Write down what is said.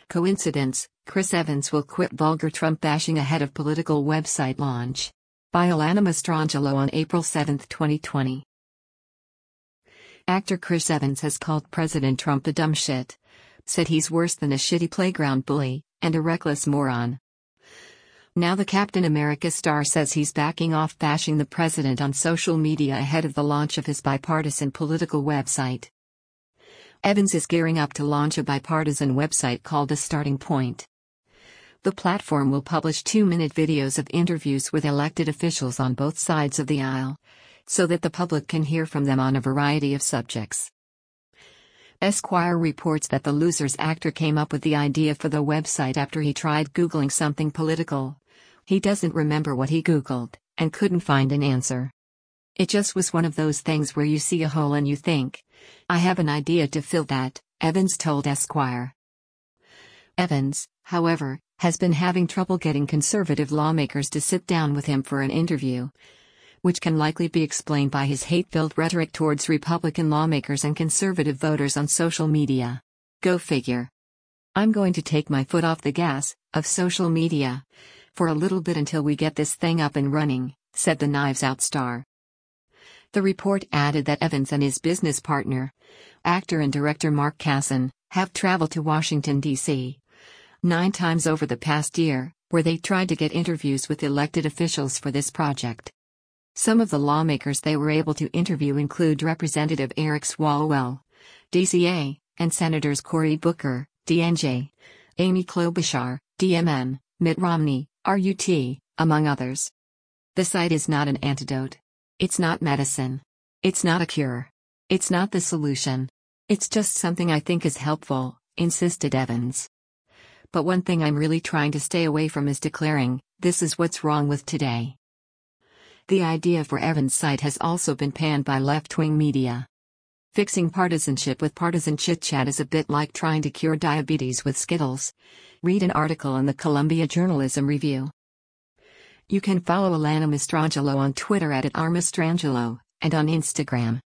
Coincidence, Chris Evans will quit vulgar Trump bashing ahead of political website launch. By Alana Mastrangelo on April 7, 2020. Actor Chris Evans has called President Trump a dumb shit. Said he's worse than a shitty playground bully, and a reckless moron. Now the Captain America star says he's backing off bashing the president on social media ahead of the launch of his bipartisan political website. Evans is gearing up to launch a bipartisan website called The Starting Point. The platform will publish 2-minute videos of interviews with elected officials on both sides of the aisle, so that the public can hear from them on a variety of subjects. Esquire reports that the Losers actor came up with the idea for the website after he tried Googling something political. He doesn't remember what he Googled, and couldn't find an answer. It just was one of those things where you see a hole and you think, I have an idea to fill that, Evans told Esquire. Evans, however, has been having trouble getting conservative lawmakers to sit down with him for an interview, which can likely be explained by his hate-filled rhetoric towards Republican lawmakers and conservative voters on social media. Go figure. I'm going to take my foot off the gas of social media for a little bit until we get this thing up and running, said the Knives Out star. The report added that Evans and his business partner, actor and director Mark Kasson, have traveled to Washington, D.C. 9 times over the past year, where they tried to get interviews with elected officials for this project. Some of the lawmakers they were able to interview include Representative Eric Swalwell, DCA, and Senators Cory Booker, DNJ, Amy Klobuchar, DMN, Mitt Romney, RUT, among others. The site is not an antidote. It's not medicine. It's not a cure. It's not the solution. It's just something I think is helpful, insisted Evans. But one thing I'm really trying to stay away from is declaring, this is what's wrong with today. The idea for Evans' site has also been panned by left-wing media. Fixing partisanship with partisan chit-chat is a bit like trying to cure diabetes with Skittles. Read an article in the Columbia Journalism Review. You can follow Alana Mastrangelo on Twitter @RMastrangelo, and on Instagram